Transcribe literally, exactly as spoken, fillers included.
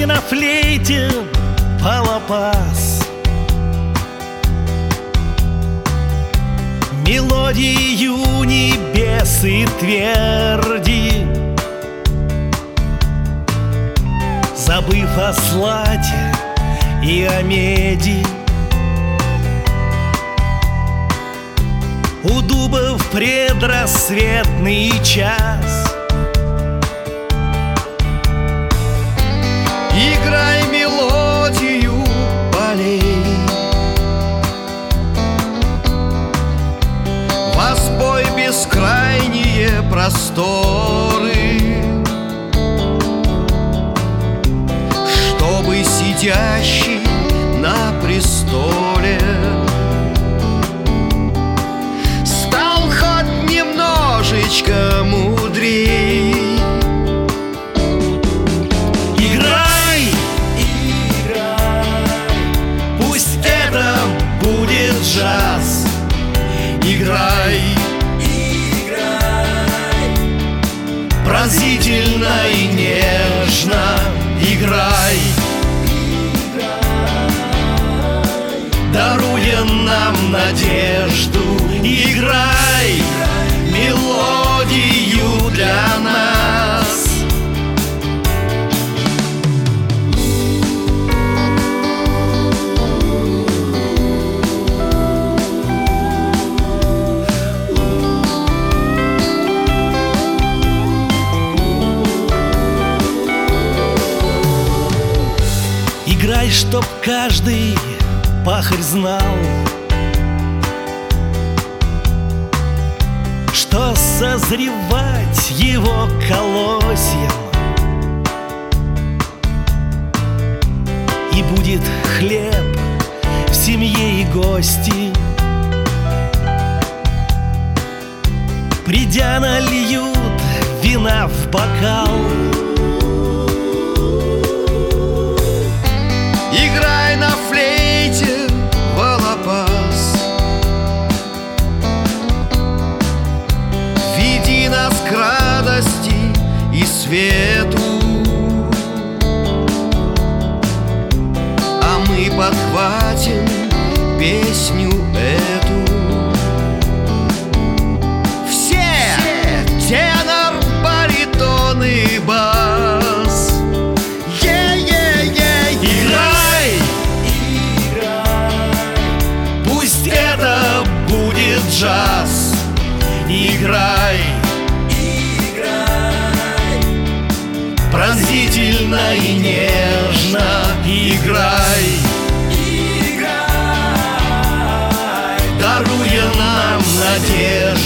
на флейте полопас, мелодию небес и тверди, забыв о злате и о меди. У дуба в предрассветный час играй мелодию полей, возбой бескрайние просторы, чтобы сидящий на престоле стал хоть немножечко мудрей. Играй, играй, пусть это будет джаз. Играй, играй, пронзительно и нежно. Играй, играй, даруя нам надежду. Играй, мелодию для нас. Играй, чтоб каждый пахарь знал, что созревать его колосьям, и будет хлеб в семье и гости. Придя, нальют вина в бокал. Играй на флейте волопас, веди нас к радости и свету, а мы подхватим песню эту. Все, тенор, баритон и бас. Джаз. Играй, играй, пронзительно и нежно. Играй, играй, даруя нам надежду.